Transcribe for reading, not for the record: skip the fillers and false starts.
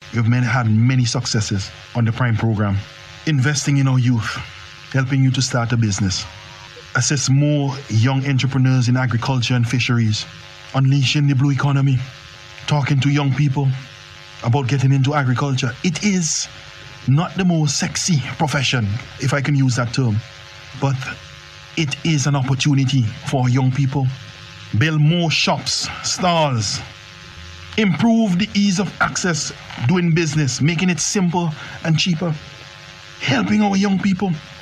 We've had many successes on the Prime program. Investing in our youth, helping you to start a business. Assist more young entrepreneurs in agriculture and fisheries. Unleashing the blue economy. Talking to young people about getting into agriculture. It is not the most sexy profession, if I can use that term, but it is an opportunity for young people. Build more shops, stalls, improve the ease of access doing business, making it simple and cheaper, helping our young people